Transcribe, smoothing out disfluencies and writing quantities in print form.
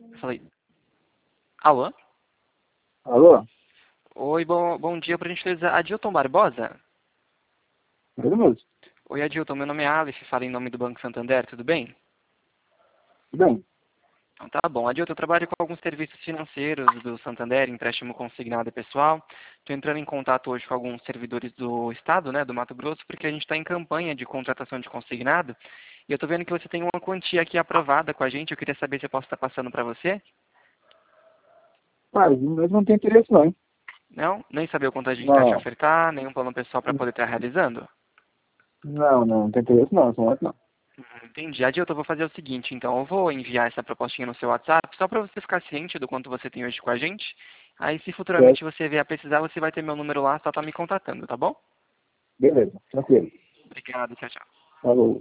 Eu falei, alô? Alô? Oi, bom dia, por gentileza. Adilton Barbosa? Ele mesmo. Oi, Adilton, meu nome é Aleph, falo em nome do Banco Santander, tudo bem? Tudo bem. Então tá bom. Adilton, eu trabalho com alguns serviços financeiros do Santander, empréstimo consignado e pessoal. Estou entrando em contato hoje com alguns servidores do estado, né, do Mato Grosso, porque a gente está em campanha de contratação de consignado. E eu estou vendo que você tem uma quantia aqui aprovada com a gente. Eu queria saber se eu posso estar passando para você. Mas não tem interesse não, hein? Não? Nem saber o quanto a gente está te Não. ofertar, nenhum plano pessoal para poder estar realizando? Não tem interesse não, não. Entendi. Adilton, eu vou fazer o seguinte, então. Eu vou enviar essa propostinha no seu WhatsApp, só para você ficar ciente do quanto você tem hoje com a gente. Aí, se Certo? futuramente você vier a precisar, você vai ter meu número lá, só tá me contatando, tá bom? Beleza, tranquilo. Obrigado, tchau, tchau. Falou.